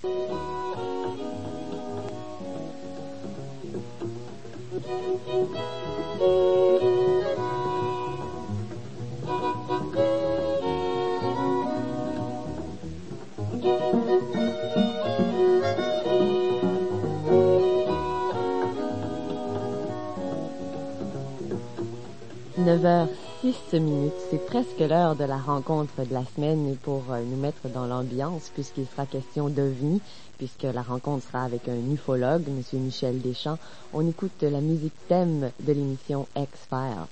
(9h06) C'est presque l'heure de la rencontre de la semaine et pour nous mettre dans l'ambiance, puisqu'il sera question d'OVNI, puisque la rencontre sera avec un ufologue, M. Michel Deschamps, on écoute la musique thème de l'émission X-Files.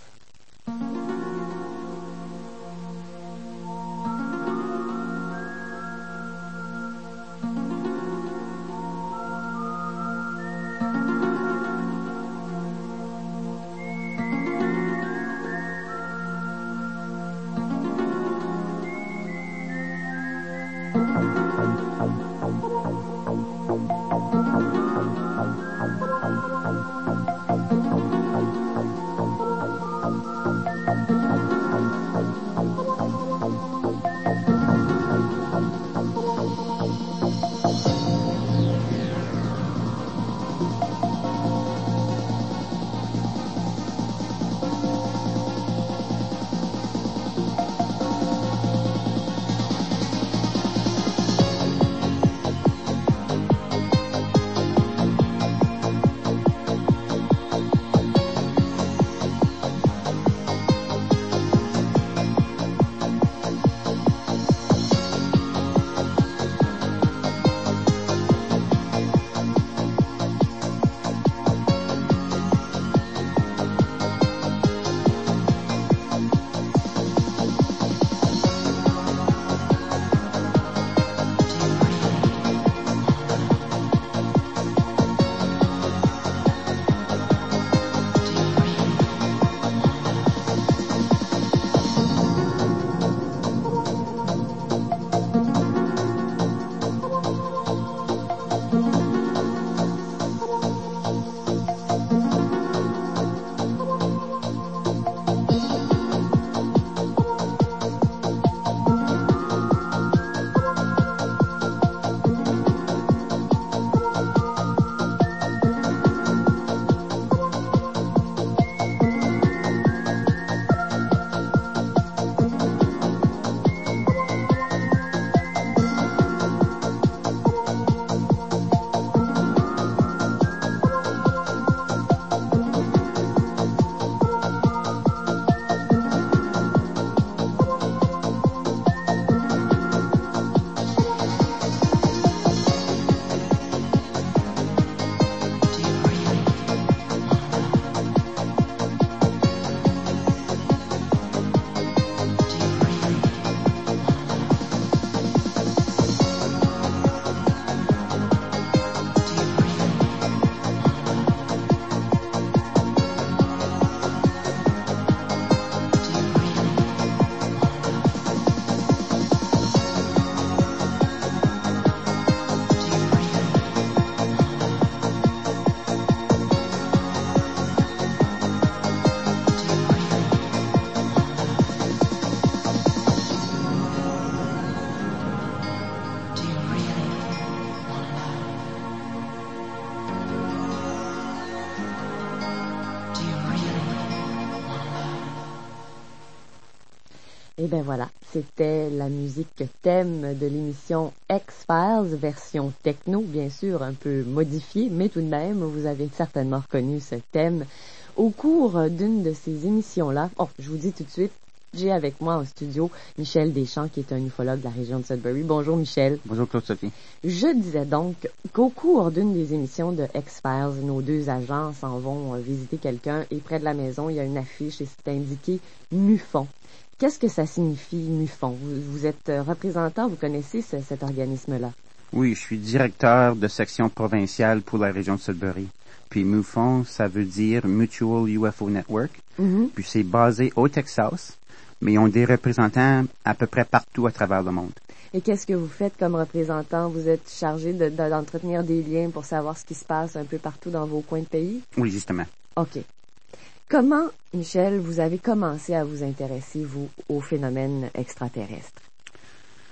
Et ben voilà, c'était la musique thème de l'émission X-Files, version techno, bien sûr, un peu modifiée, mais tout de même, vous avez certainement reconnu ce thème au cours d'une de ces émissions-là. Oh, je vous dis tout de suite, j'ai avec moi au studio Michel Deschamps, qui est un ufologue de la région de Sudbury. Bonjour Michel. Bonjour Claude-Sophie. Je disais donc qu'au cours d'une des émissions de X-Files, nos deux agents s'en vont visiter quelqu'un et près de la maison, il y a une affiche et c'est indiqué MUFON. Qu'est-ce que ça signifie, MUFON? Vous êtes représentant, vous connaissez cet organisme-là? Oui, je suis directeur de section provinciale pour la région de Sudbury. Puis MUFON, ça veut dire Mutual UFO Network. Puis c'est basé au Texas, mais ils ont des représentants à peu près partout à travers le monde. Et qu'est-ce que vous faites comme représentant? Vous êtes chargé d'entretenir des liens pour savoir ce qui se passe un peu partout dans vos coins de pays? Oui, justement. OK. Comment, Michel, vous avez commencé à vous intéresser, vous, aux phénomènes extraterrestres?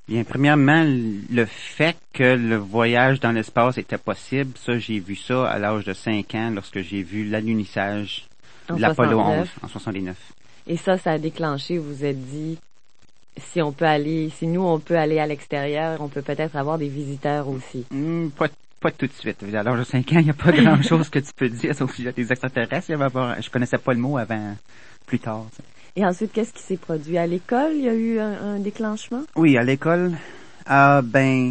Bien, premièrement, le fait que le voyage dans l'espace était possible, ça, j'ai vu ça à l'âge de 5 ans lorsque j'ai vu l'alunissage de l'Apollo 11 en 79. Et ça a déclenché, vous vous êtes dit, si nous on peut aller à l'extérieur, on peut peut-être avoir des visiteurs aussi. Pas tout de suite. À l'âge de 5 ans, il n'y a pas grand-chose que tu peux dire au sujet des extraterrestres. Je connaissais pas le mot avant plus tard. T'sais. Et ensuite, qu'est-ce qui s'est produit à l'école? Il y a eu un déclenchement? Oui, à l'école, en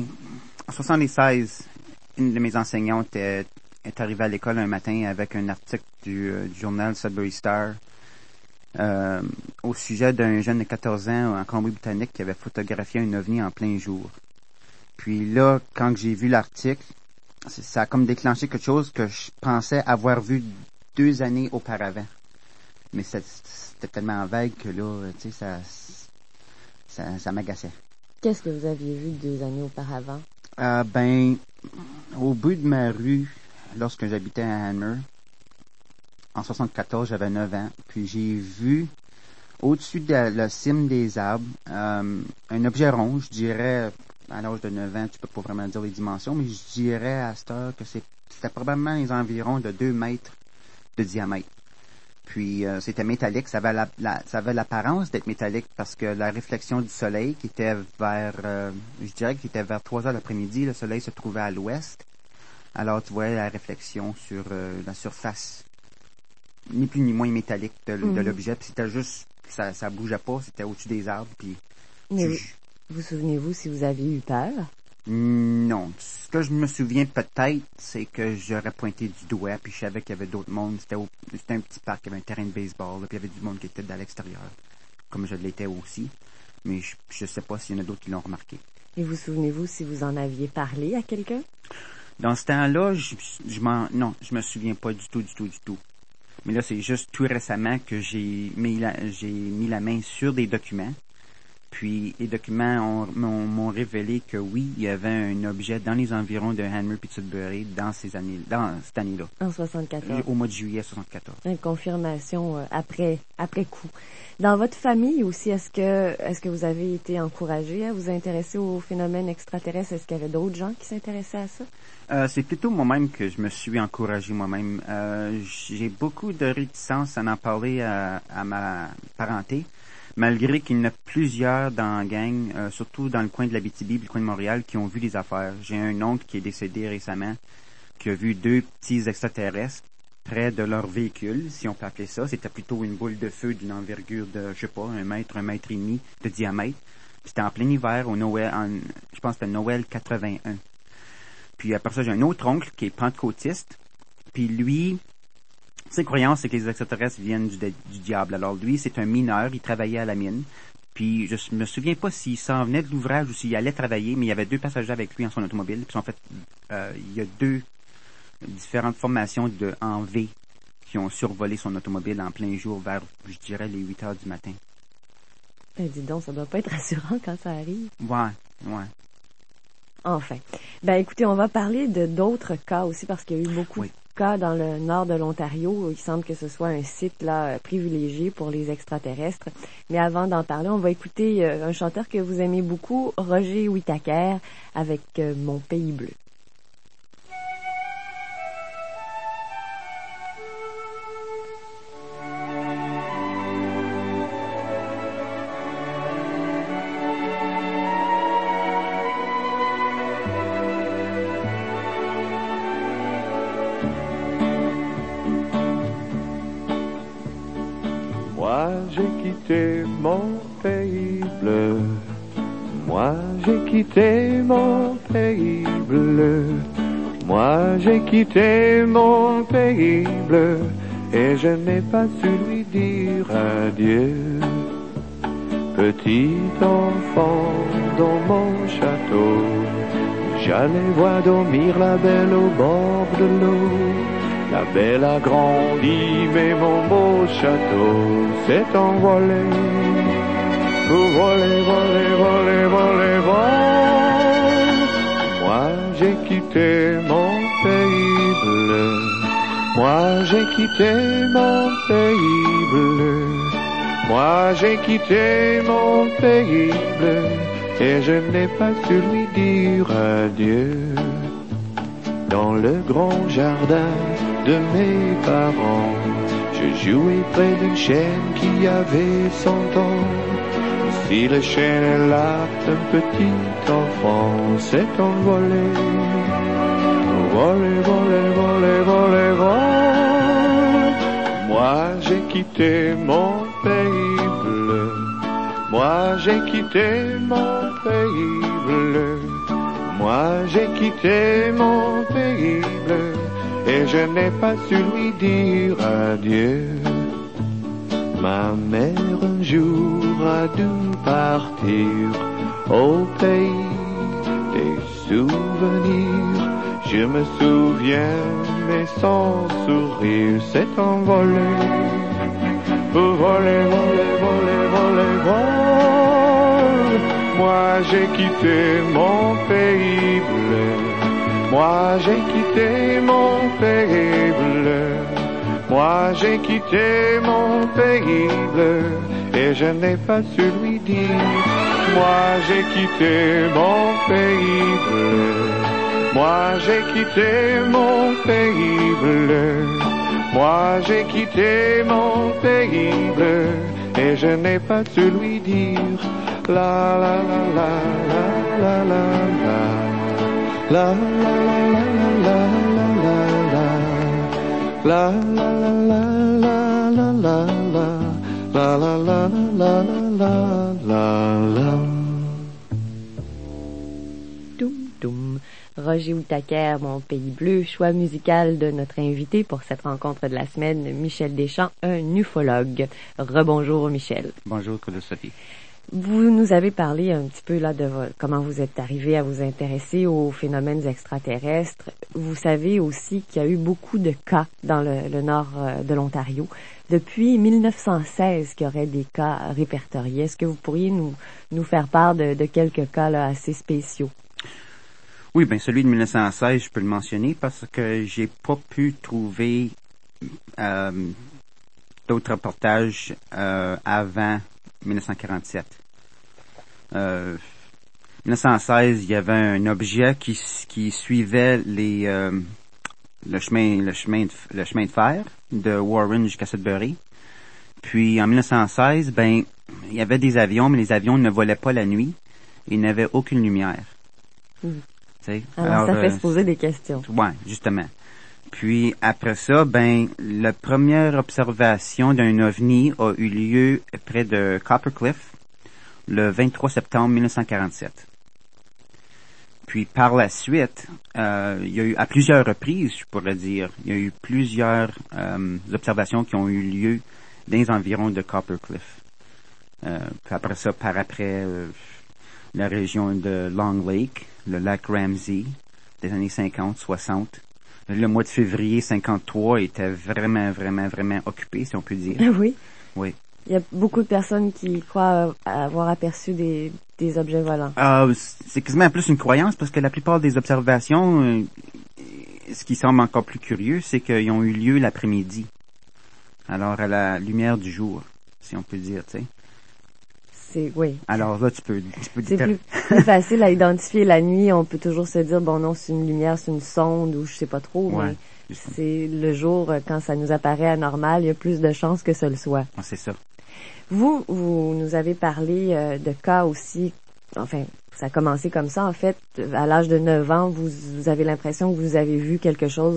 76, une de mes enseignantes est arrivée à l'école un matin avec un article du journal Sudbury Star au sujet d'un jeune de 14 ans en Colombie-Britannique qui avait photographié un ovni en plein jour. Puis là, quand j'ai vu l'article, ça a comme déclenché quelque chose que je pensais avoir vu 2 années auparavant. Mais c'était tellement vague que là, tu sais, ça m'agaçait. Qu'est-ce que vous aviez vu 2 années auparavant? Au bout de ma rue, lorsque j'habitais à Hanmer, en 74, j'avais 9 ans, puis j'ai vu, au-dessus de la cime des arbres, un objet rond, je dirais, à l'âge de 9 ans, tu peux pas vraiment dire les dimensions, mais je dirais à cette heure que c'était probablement les environs de 2 mètres de diamètre. Puis c'était métallique, ça avait l'apparence d'être métallique parce que la réflexion du soleil qui était je dirais qu'il était vers 3 heures l'après-midi, le soleil se trouvait à l'ouest. Alors tu voyais la réflexion sur la surface, ni plus ni moins métallique de l'objet. Puis c'était juste, ça bougeait pas, c'était au-dessus des arbres. Puis vous souvenez-vous si vous aviez eu peur? Non. Ce que je me souviens peut-être, c'est que j'aurais pointé du doigt, puis je savais qu'il y avait d'autres mondes. C'était un petit parc, il y avait un terrain de baseball, là, puis il y avait du monde qui était à l'extérieur, comme je l'étais aussi. Mais je sais pas s'il y en a d'autres qui l'ont remarqué. Et vous souvenez-vous si vous en aviez parlé à quelqu'un? Dans ce temps-là, je me souviens pas du tout. Mais là, c'est juste tout récemment que j'ai mis la main sur des documents. Puis les documents m'ont révélé que oui, il y avait un objet dans les environs de Hanmer et Sudbury dans cette année-là. En 74. Au mois de juillet 74. Une confirmation après coup. Dans votre famille aussi, est-ce que vous avez été encouragé à vous intéresser aux phénomènes extraterrestres? Est-ce qu'il y avait d'autres gens qui s'intéressaient à ça? C'est plutôt moi-même que je me suis encouragé moi-même. J'ai beaucoup de réticence à en parler à ma parenté. Malgré qu'il y en a plusieurs dans la gang, surtout dans le coin de l'Abitibi, le coin de Montréal, qui ont vu des affaires. J'ai un oncle qui est décédé récemment, qui a vu 2 petits extraterrestres près de leur véhicule, si on peut appeler ça. C'était plutôt une boule de feu d'une envergure de, je sais pas, 1 mètre et demi de diamètre. Puis c'était en plein hiver, au Noël, je pense que c'était Noël 81. Puis après ça, j'ai un autre oncle qui est pentecôtiste, puis lui... Ses croyances, c'est que les extraterrestres viennent du diable. Alors lui, c'est un mineur, il travaillait à la mine. Puis je me souviens pas s'il s'en venait de l'ouvrage ou s'il allait travailler, mais il y avait 2 passagers avec lui en son automobile. Puis en fait, il y a 2 différentes formations en V qui ont survolé son automobile en plein jour vers, je dirais, les 8 heures du matin. Dis donc, ça doit pas être rassurant quand ça arrive. Ouais. Enfin. Écoutez, on va parler de d'autres cas aussi parce qu'il y a eu beaucoup de cas dans le nord de l'Ontario. Il semble que ce soit un site là privilégié pour les extraterrestres. Mais avant d'en parler, on va écouter un chanteur que vous aimez beaucoup, Roger Whittaker, avec Mon pays bleu. Mon pays bleu, moi j'ai quitté mon pays bleu, moi j'ai quitté mon pays bleu, et je n'ai pas su lui dire adieu. Petit enfant dans mon château, j'allais voir dormir la belle au bord de l'eau. La belle a grandi, mais mon beau château s'est envolé. Pour voler. Moi j'ai quitté mon pays bleu. Moi j'ai quitté mon pays bleu. Moi j'ai quitté mon pays bleu. et je n'ai pas su lui dire adieu. Dans le grand jardin de mes parents, je jouais près d'une chaîne qui avait 100 ans. Si la chaîne est là, un petit enfant s'est envolé. Volé, volé, volé, volé, volé. Moi j'ai quitté mon pays bleu. Moi j'ai quitté mon pays bleu. Moi j'ai quitté mon pays bleu. Et je n'ai pas su lui dire adieu. Ma mère un jour a dû partir au pays des souvenirs. Je me souviens, mais sans sourire, s'est envolé. Volé, volé, volé, volé, volé. Moi j'ai quitté mon pays bleu. Moi j'ai quitté mon pays bleu. Moi j'ai quitté mon pays bleu. Et je n'ai pas su lui dire. Moi j'ai quitté mon pays bleu. Moi j'ai quitté mon pays bleu. Moi j'ai quitté mon pays bleu. Et je n'ai pas su lui dire. La la la la la la la la. La la la la la la la. La la la la la la la. La la la la la la la. Doum doum. Roger Whittaker, Mon pays bleu, choix musical de notre invité pour cette rencontre de la semaine, Michel Deschamps, un ufologue. Rebonjour Michel. Bonjour Sophie. Vous nous avez parlé un petit peu là de comment vous êtes arrivé à vous intéresser aux phénomènes extraterrestres. Vous savez aussi qu'il y a eu beaucoup de cas dans le nord de l'Ontario. Depuis 1916 qu'il y aurait des cas répertoriés. Est-ce que vous pourriez nous faire part de quelques cas là, assez spéciaux? Oui, ben celui de 1916, je peux le mentionner parce que j'ai pas pu trouver d'autres reportages avant 1947. 1916, il y avait un objet qui suivait le chemin de fer de Warren jusqu'à Sudbury. Puis en 1916, ben il y avait des avions, mais les avions ne volaient pas la nuit et n'avaient aucune lumière. Alors ça fait se poser des questions. Ouais, justement. Puis après ça, ben la première observation d'un ovni a eu lieu près de Copper Cliff le 23 septembre 1947. Puis par la suite, il y a eu à plusieurs reprises, je pourrais dire, il y a eu plusieurs observations qui ont eu lieu dans les environs de Copper Cliff. Puis après ça, la région de Long Lake, le lac Ramsey, des années 50, 60. Le mois de février 53 était vraiment, vraiment, vraiment occupé, si on peut dire. Oui. Oui. Il y a beaucoup de personnes qui croient avoir aperçu des objets volants. C'est quasiment plus une croyance parce que la plupart des observations, ce qui semble encore plus curieux, c'est qu'ils ont eu lieu l'après-midi. Alors, à la lumière du jour, si on peut dire, tu sais. Oui. Alors là, tu peux c'est plus facile à identifier la nuit. On peut toujours se dire, bon non, c'est une lumière, c'est une sonde ou je sais pas trop. Ouais, mais c'est le jour, quand ça nous apparaît anormal, il y a plus de chances que ce le soit. Ah, c'est ça. Vous nous avez parlé de cas aussi, enfin, ça a commencé comme ça en fait. À l'âge de 9 ans, vous avez l'impression que vous avez vu quelque chose